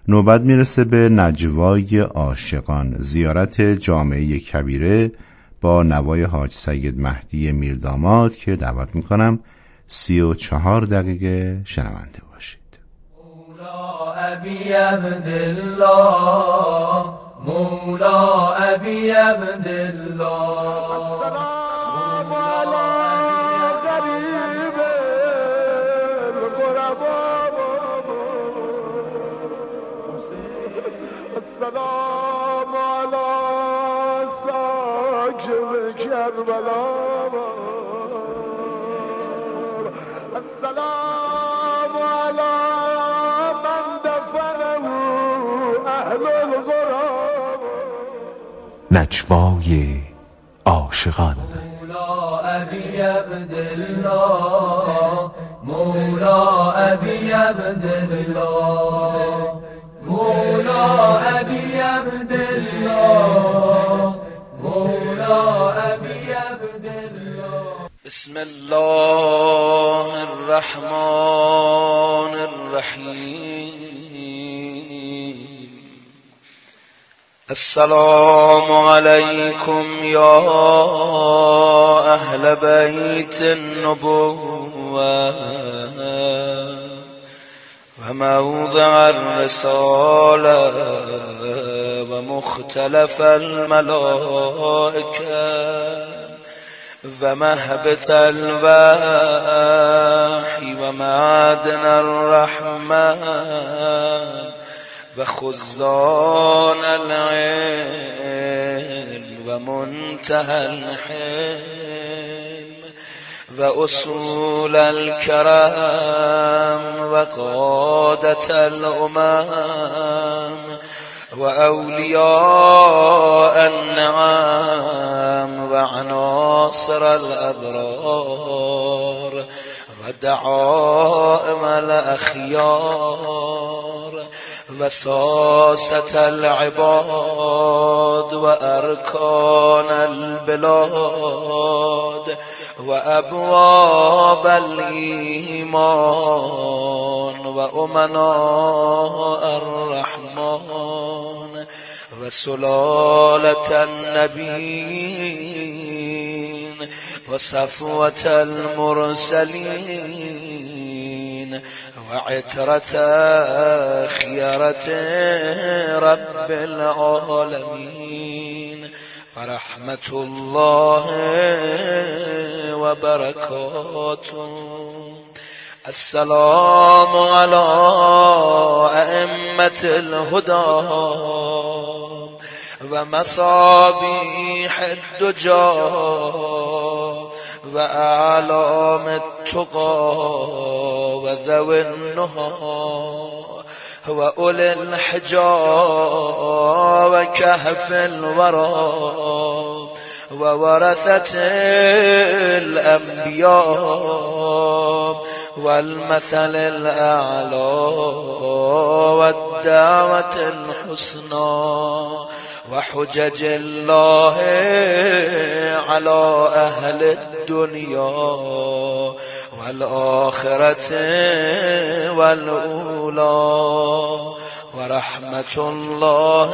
نوبت میرسه به نجوای عاشقان، زیارت جامعه کبیره با نوای حاج سید مهدی میرداماد که دعوت میکنم 34 دقیقه شنونده باشید. مولا ابی عبدالله، مولا ابی عبدالله، السلام علی غریب الغربا، السلام علی ساکن کربلا، السلام علی من دفنه اهل الغراب. نجوای عاشقان. مولا ابی عبدالله، مولا ابی عبدالله، مولا ابی عبدالله، مولا ابی عبدالله. بسم الله الرحمن الرحیم. السلام علیکم یا اهل بیت النبوة و موضع الرسالة و مختلف الملائکه و مهبط الوحی و معدن الرحمة و خزان العلم و منتهى الحلم و اصول الكرم و قادة الامم و اولیاء النعم و عناصر الابرار و دعائم الاخیار و ساسة العباد و ارکان البلاد و ابواب الایمان و امناء الرحمن و سلالة النبیین و صفوة المرسلین و عطرة خيرة رب العالمين ورحمة الله وبركاته. السلام على أئمة الهدى ومصابيح الدجى وأعلام التقى وذوي النهى وأولي الحجى وكهف الورى وورثة الأنبياء والمثل الأعلى والدعوة الحسنى وحجج الله على أهل الدنيا والآخرة والأولى ورحمة الله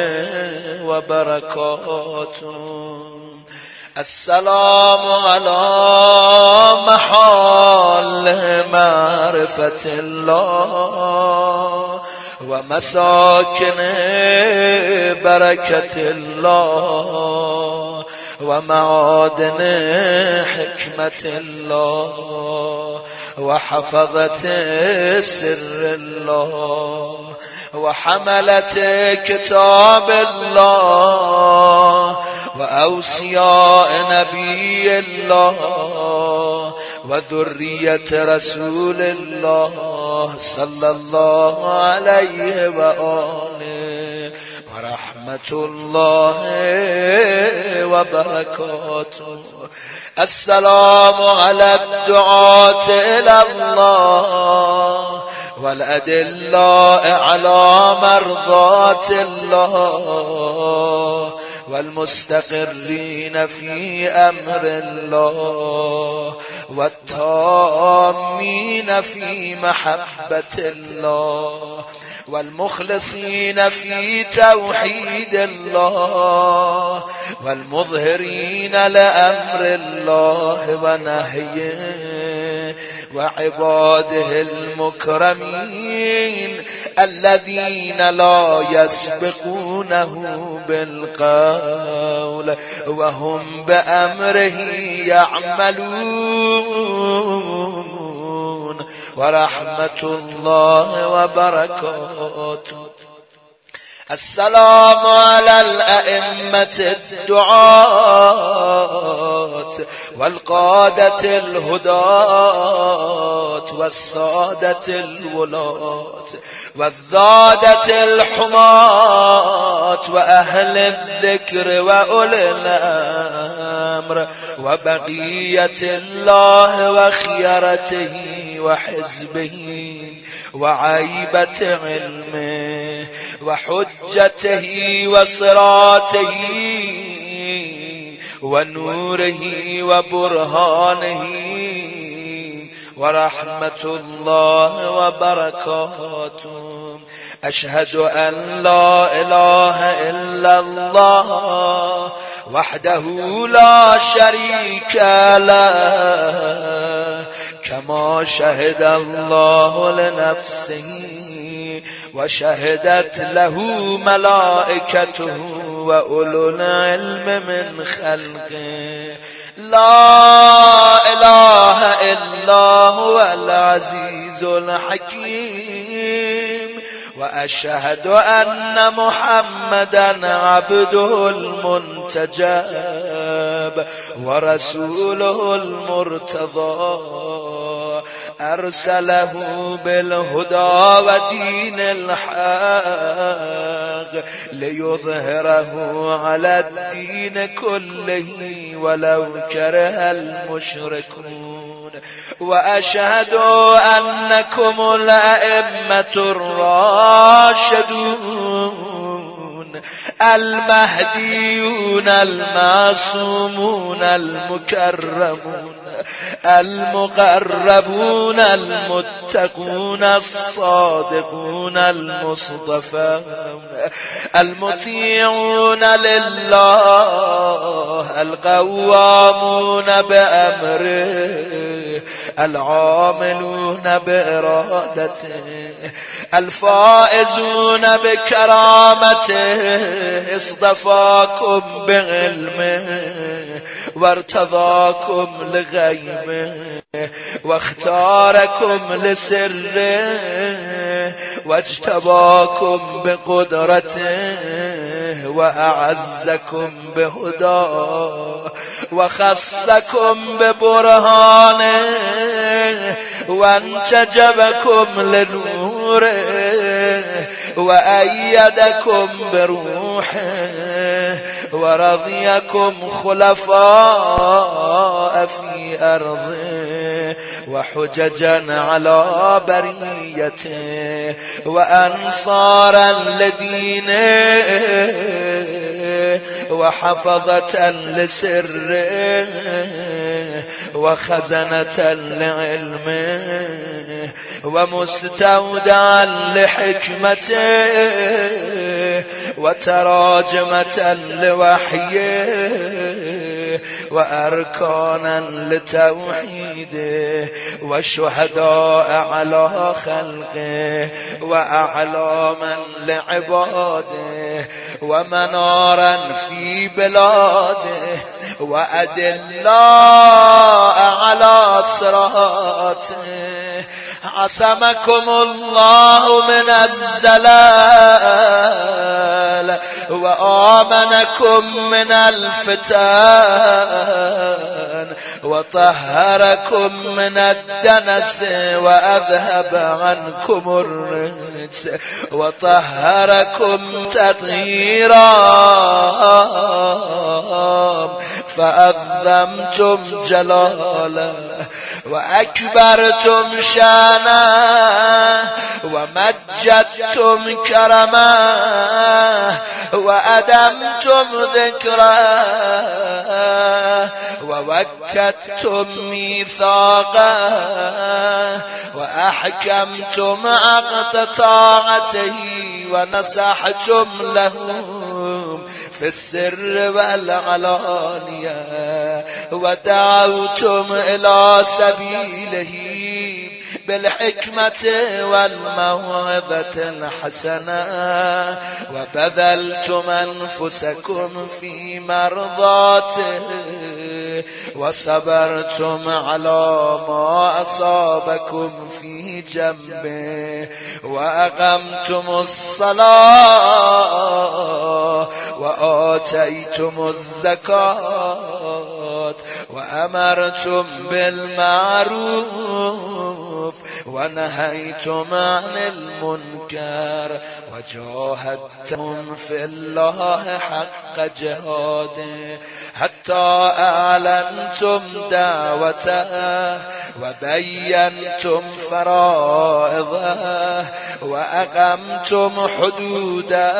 وبركاته. السلام على محال معرفة الله ومساكن بركة الله ومعادن حكمة الله وحفظة سر الله وحملة كتاب الله وأوصياء نبي الله وذرية رسول الله صلى الله عليه وآله ورحمة الله وبركاته. السلام على الدعاة إلى الله والأدلاء على مرضات الله والمستقرين في أمر الله والتامين في محبة الله والمخلصين في توحيد الله والمظهرين لأمر الله ونهيه وعباده المكرمين الذين لا يسبقونه بالقول وهم بأمره يعملون ورحمة الله وبركاته. السلام على الأئمة الدعاة والقادة الهداة والسادة الولاة والذادة الحماة وأهل الذكر وأولي الأمر وبقية الله وخيرته وحزبه وعيبة علمه وحجته وصراطه ونوره وبرهانه ورحمة الله وبركاته. أشهد أن لا إله إلا الله وحده لا شريك له كما شهد الله لنفسه وشهدت له ملائكته وأولو العلم من خلقه. لا إله إلا هو العزيز الحكيم وأشهد أن محمدا عبده المنتجب ورسوله المرتضى أرسله بالهدى ودين الحق ليظهره على الدين كله ولو كره المشركون. وأشهد أنكم الأئمة الراشدون المهديون المعصومون المكرمون المقربون المتقون الصادقون المصطفى المطيعون لله القوامون بأمره العاملون بإرادته الفائزون بكرامته اصطفاكم بعلمه وارتضاكم لغيبه واختاركم لسره واجتباكم بقدرته وأعزكم بهداه وخصكم ببرهانه وانتجبكم لنوره وأيدكم بروحه ورضيكم خلفاء في أرضه وحججا على بريته وأنصارا لدينه وحفظة لسره وخزنة لعلمه ومستودعا لحكمته وتراجمة لوحيه وأركانا لتوحيده وشهداء على خلقه وأعلاما لعباده ومنارا في بلاده وأدلاء على صراطه. عصمكم الله من الزلال وآمنكم من الفتن وطهركم من الدنس وأذهب عنكم الرجس وطهركم تطهيرا فأذمتم جلاله وأكبرتم شانه ومجدتم كرمه وأدمتم ذكره ووكدتم ميثاقه وأحكمتم عقد طاعته ونصحتم له في السر والعلانية ودعوتم إلى سبيله بالحكمة والموعظة الحسنة وبذلتم أنفسكم في مرضاته وصبرتم على ما أصابكم في جنبه وأقمتم الصلاة وآتيتم الزكاة وأمرتم بالمعروف ونهيتم عن المنكر وجاهدتم في الله حق جهاده حتى أعلنتم دعوته وبينتم فرائضه وأقمتم حدوده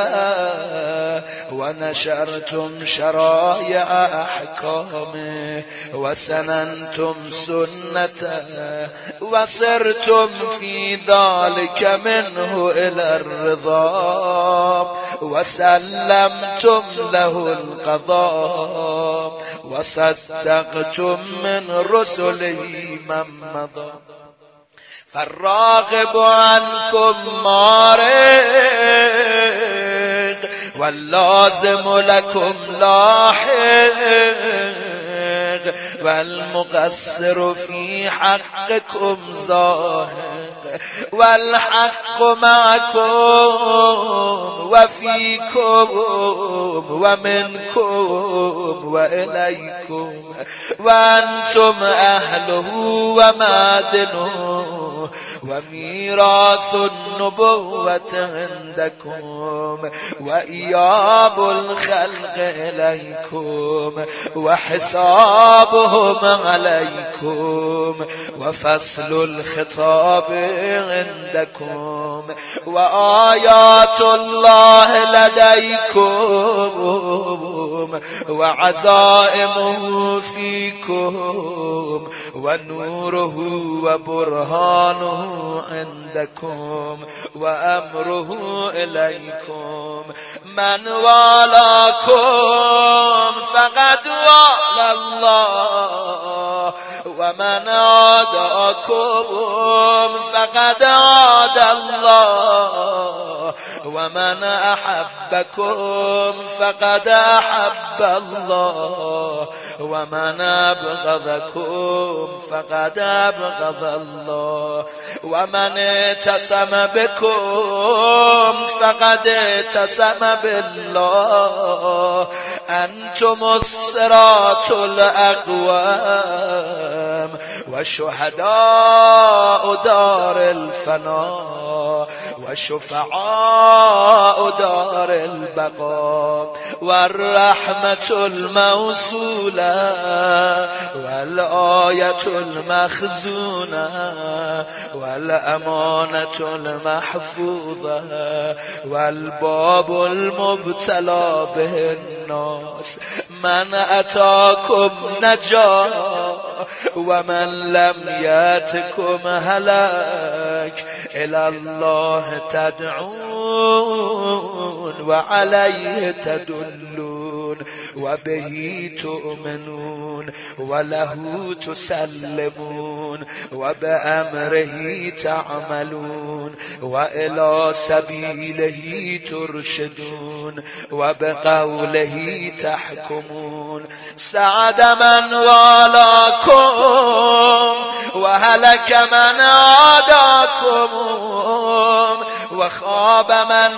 ونشرتم شرائع أحكامه وسننتم سنته وصرتم في ذلك منه إلى الرضا وسلمتم له القضاء وصدقتم من رسله من مضى فالراغب عنكم مارق واللازم لكم لاحق والمقصر في حقكم زاهق والحق معكم وفيكم ومنكم وإليكم وأنتم أهله ومعدنه وميراث النبوة عندكم وإياب الخلق إليكم وحسابهم عليكم وفصل الخطاب عندكم وآيات الله لديكم وعزائمه فيكم ونوره وبرهانه عندكم وأمره إليكم من والاكم فقد والى الله ومن عاداكم فقد عاد الله ومن أحبكم فقد أحب الله ومن أبغضكم فقد أبغض الله ومن اعتصم بكم فقد اعتصم بالله أنتم الصراط الأقوام وشهداء دار الفناء وشفعاء دار البقاء والرحمة الموصولة والآية المخزونة والأمانة المحفوظة والباب المبتلى به الناس من أتاكم نجا ومن لم يأتكم هلاك إلى الله تدعون وعليه تدلون وبه تؤمنون وله تسلمون وبأمره تعملون وإلى سبيله ترشدون وبقوله تحكمون سعد من والاكم وهلك من عاداكم وخاب من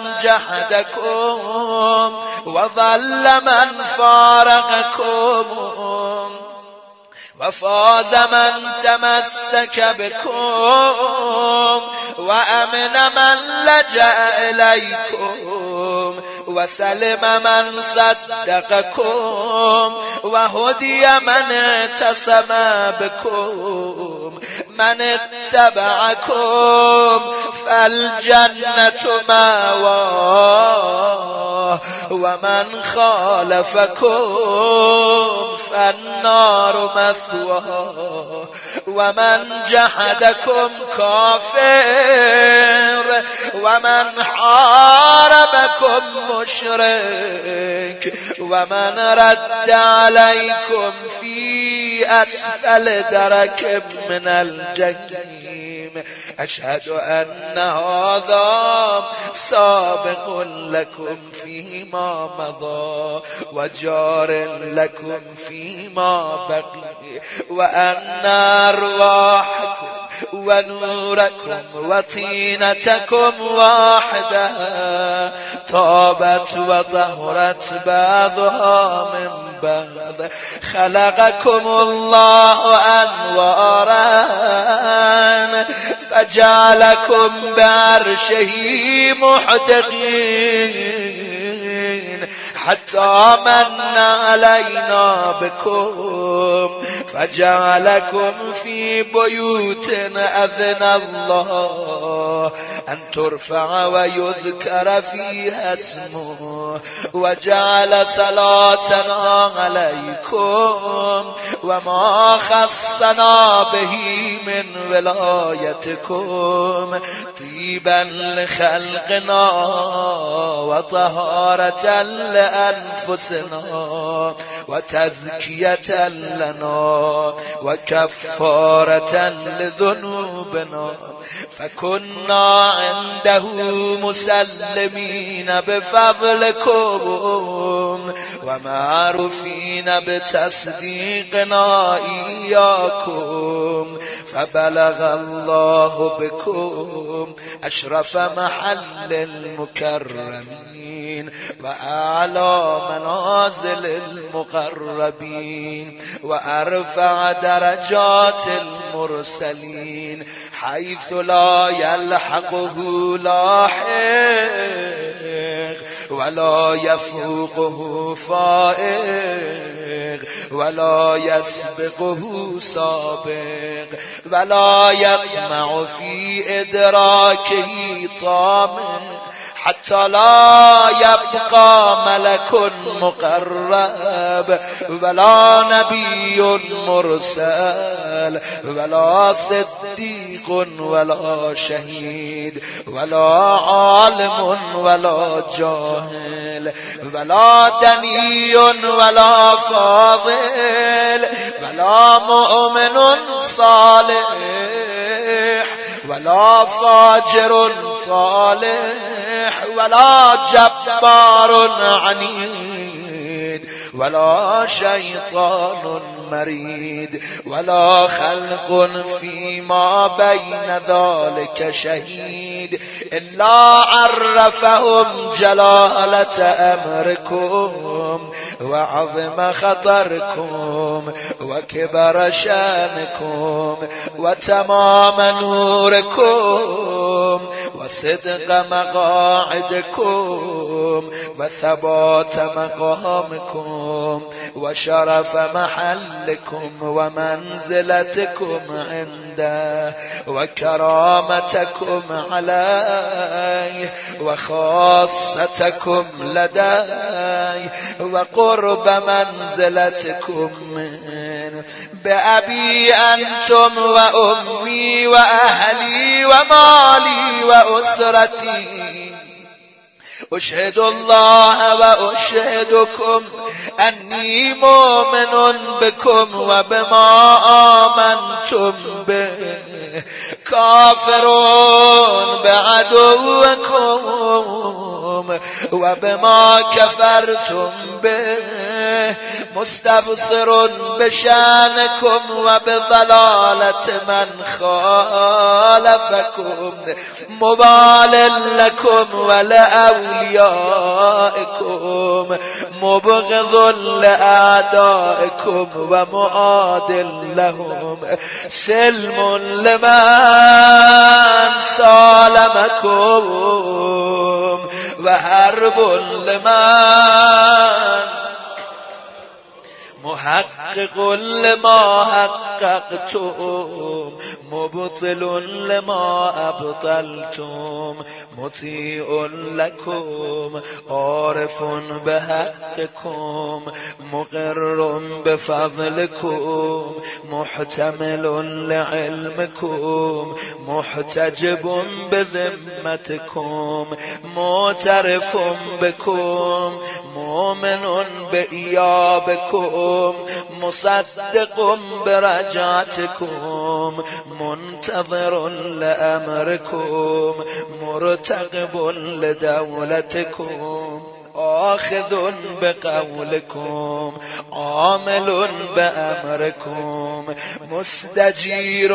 جحدكم وضل من فارقكم وفاز من تمسك بكم وأمن من لجأ إليكم وسلم من صدقكم وهدي من اعتصم بكم من اتبعكم فالجنة مأواه ومن خالفكم فالنار مثواه ومن جحدكم كافر ومن حاربكم مشرك ومن رد عليكم في أسفل درك من الجحيم أشهد أن هذا سابق لكم فيما مضى وجار لكم فيما بقي وأن أرواحكم ونوركم وطينتكم واحدة طابت وطهرت بعضها من بعض خلقكم الله أنوارا فجعلكم بعرشه محدقين حتى من علينا بكم فجعلكم في بيوت أذن الله أن ترفع ويذكر فيها اسمه وجعل صلاتنا عليكم وما خصنا به من ولايتكم طيبا لخلقنا وطهارة لأنفسنا وتزكية لنا وكفارة لذنوبنا فكنا عنده مسلمين بفضلكم ومعروفين بتصديقنا إياكم فبلغ الله بكم أشرف محل المكرمين وأعلى منازل المقربين وأرفع درجات المرسلين حيث لا يلحقه لاحق ولا يفوقه فائق ولا يسبقه سابق ولا يطمع في إدراكه طامع حتى لا يبقى ملك مقرب ولا نبي مرسل ولا صديق ولا شهيد ولا عالم ولا جاهل ولا دني ولا فاضل ولا مؤمن صالح ولا فاجر صالح ولا جبار عنيد ولا شيطان مريد ولا خلق فيما بين ذلك شهيد إلا عرفهم جلالة أمركم وعظم خطركم وكبر شانكم وتمام نوركم وصدق مقاعدكم وثبات مقامكم وشرف محلكم ومنزلتكم عنده وكرامتكم عليه وخاصتكم لديه وقرب منزلتكم منه بأبي أنتم وأمي وأهلي ومالي وأسرتي أشهد الله وأشهدكم أني مؤمن بكم وبما آمنتم به كافرون بعدوكم وبما كفرتم به مستبصر بشأنكم وبضلالة من خالفكم مبال لكم ولأوليائكم مبغض لأعدائكم ومعاد لهم سلم لمن سالمكم وحرب لمن محقق لما حققتم مبطل لما أبطلتم مطيع لكم عارف بحقكم مقر بفضلكم محتمل لعلمكم محتجب بذمتكم معترف بكم مؤمن بإيابكم مصدق برجعتكم منتظر لأمركم مرتقب لدولتكم آخذ بقولكم عامل بأمركم مستجير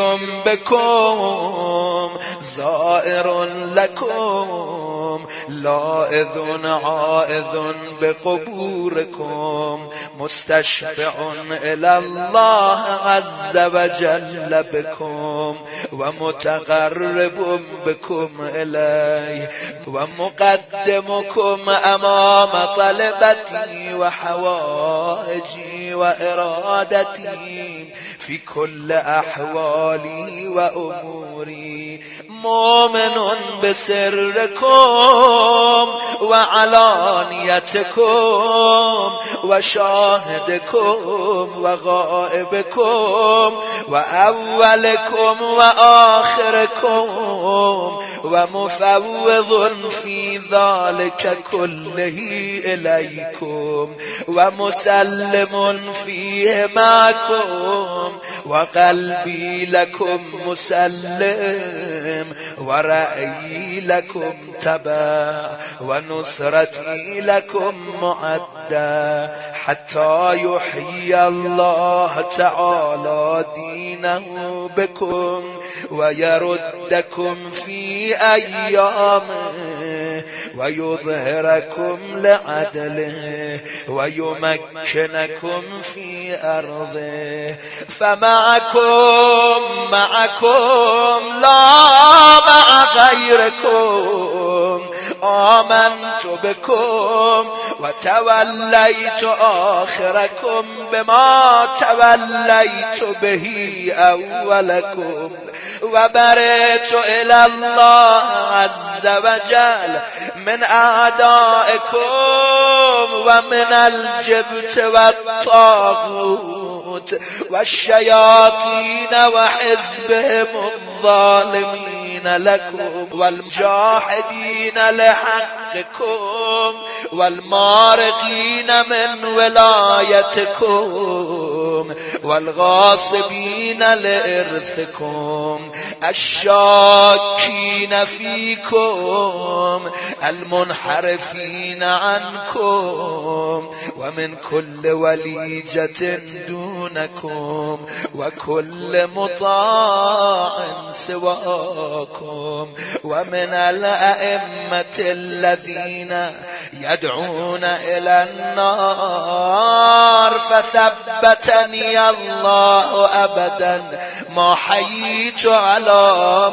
بكم زائر لكم لاذ عائذ بقبوركم مستشفع إلى الله عز وجل بكم ومتقرب بكم إليه ومقدمكم أمام طلبتي وحوائجي وإرادتي في كل أحوالي وأموري مؤمن بسركم وعلانيتكم وشاهدكم وغائبكم وأولكم وآخركم ومفوض في ذلك كله إليكم ومسلم فيه معكم وقلبي لكم مسلم ورأيي لكم تبع ونصرتي لكم معدى حتى يحيي الله تعالى دينه بكم ويردكم في أيامه ويظهركم لعدله ويمكنكم في أرضه فمعكم لا مع غيركم آمنت بكم وتوليت آخركم بما توليت به أولكم وبرئت إلى الله عز وجل من أعدائكم ومن الجبت والطاغوت والشياطين وحزبهم الظالمين لكم والمجاهدين لحقكم والمارقين من ولايتكم والغاصبين لإرثكم الشاكين فيكم المنحرفين عنكم ومن كل وليجة دونكم وكل مطاع سواكم ومن الأئمة الذين يدعون إلى النار فثبتني الله أبدا ما حييت على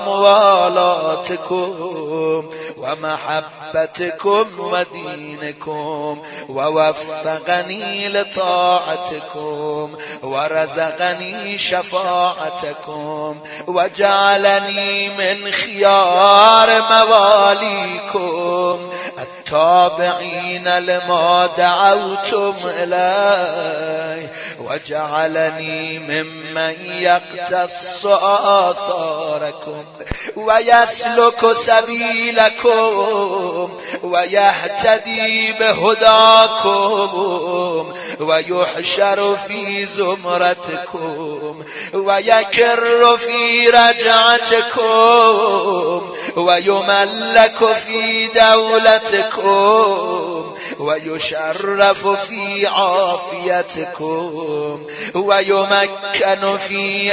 موالاتكم ومحبتكم ودينكم ووفقني لطاعتكم ورزقني شفاعتكم وجعلني من خيار مواليكم التابعين لما دعوتم إليه وجعلني ممن يقتص آثاركم ويسلك سبيلكم ويهتدي بهداكم ويحشر في زمرتكم ويكر في رجعتكم ويملك في دولتكم عافيتكم ويشرف في عافيتكم ويمكن في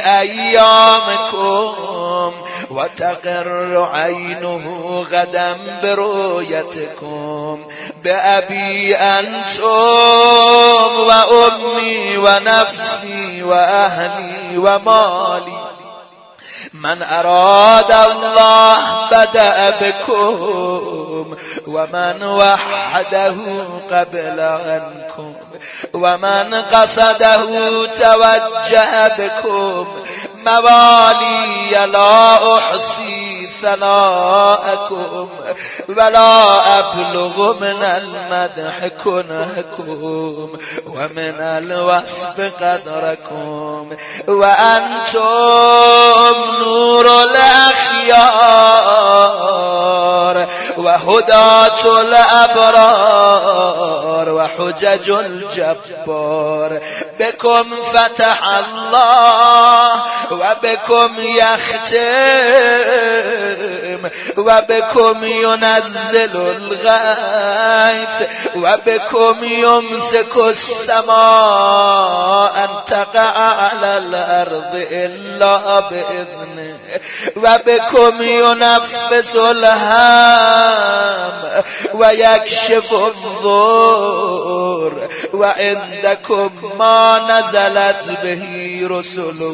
أيامكم وتقر عينه غدا برؤيتكم بأبي أنتم وأمي ونفسي وأهلي ومالي. من أراد الله بدأ بكم ومن وحده قبل عنكم ومن قصده توجه بكم. موالي لا أحصي ثناءكم ولا أبلغ من المدح كنهكم ومن الوصف قدركم وأنتم نور الأخيار وهداة الأبرار وحجج الجبار. بكم فتح الله وبكم يختم وبكم ينزل الغيث وبكم يمسك السماء أن تقع على الأرض إلا بإذنه وبكم ينفس الهام ويكشف الضر وعندكم ما نزلت به رسله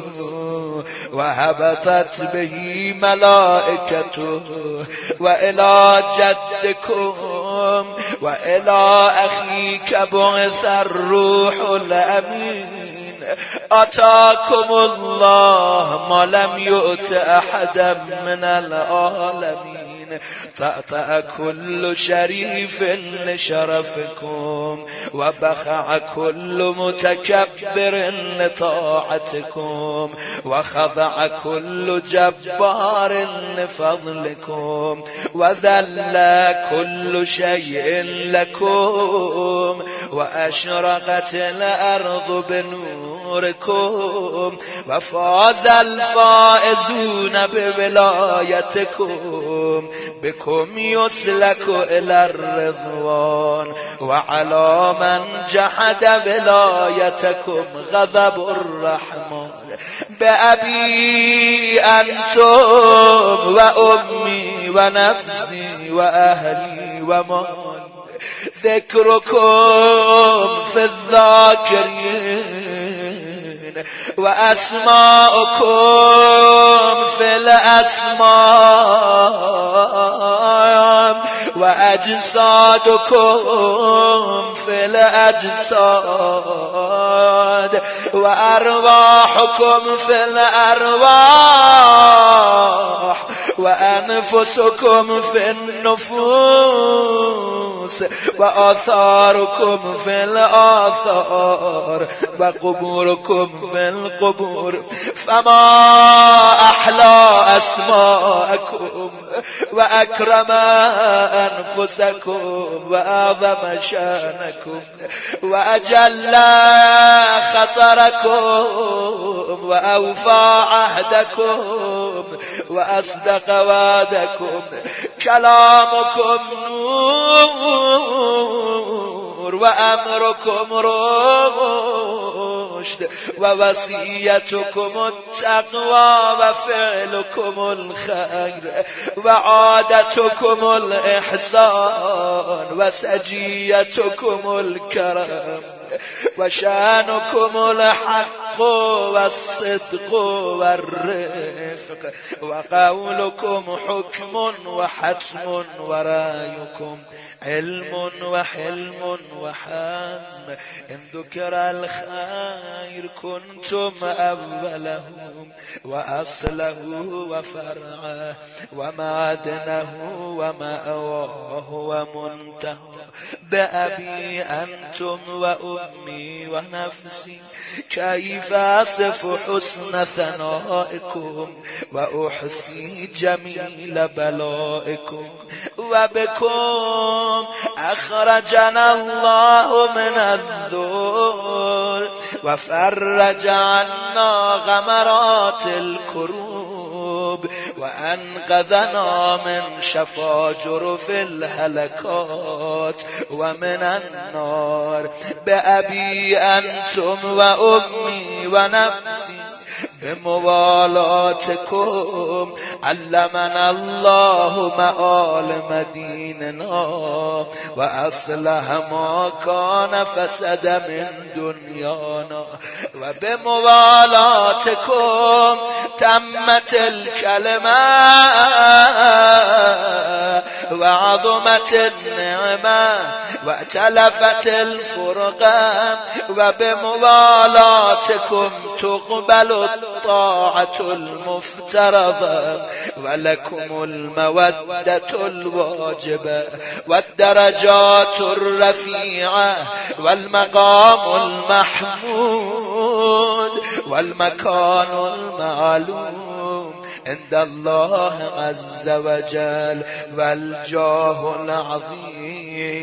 وهبطت به ملائكته. وإلى جدكم وإلى أخيك بعث الروح الأمين. أتاكم الله ما لم يؤت أحدا من العالمين. تأتأ كل شريف لشرفكم وبخع كل متكبر لطاعتكم وخضع كل جبار لفضلكم وذل كل شيء لكم وأشرقت الأرض بنوركم وفاز الفائزون بولايتكم. بكم يسلك إلى الرضوان وعلى من جحد ولايتكم غضب الرحمن. بأبي أنتم وأمي ونفسي وأهلي ومالي. ذكركم في الذاكرين وأسماؤكم في الأسماء وأجسادكم في الأجساد وأرواحكم في الأرواح وأنفسكم في النفوس وآثاركم في الآثار وقبوركم في القبور. فما أحلى أسماءكم وأكرم أنفسكم وأعظم شانكم وأجل خطركم وأوفى عهدكم وأصدق وعدكم. كلامكم نور وأمركم رشد ووصيتكم التقوى وفعلكم الخير وعادتكم الإحسان وسجيتكم الكرم وشانكم الحق والصدق والرفق وقولكم حكم وحتم ورأيكم علم وحلم وحزم. إن ذكر الخير كنتم أولهم وأصله وفرعه ومعدنه ومأواه ومنتهى. بأبي أنتم وأمي ونفسي كيف أصف حسن ثنائكم وأحصي جميل بلائكم. وبكم أخرجنا الله من الذل وفرج عنا غمرات الكروب الذنوب وأنقذنا من شفاجر في الهلكات ومن النار بأبي أنتم وأمي ونفسي بموالاتكم علمنا الله مآلم ديننا وأصلح ما كان فسد من دنيانا وبموالاتكم تمت الكلمة وعظمت النعمة واتلفت الفرقة وبموالاتكم تقبل الطاعة المفترضة ولكم المودة الواجبة والدرجات الرفيعة والمقام المحمود والمكان المعلوم عند الله عز وجل والجاه العظيم.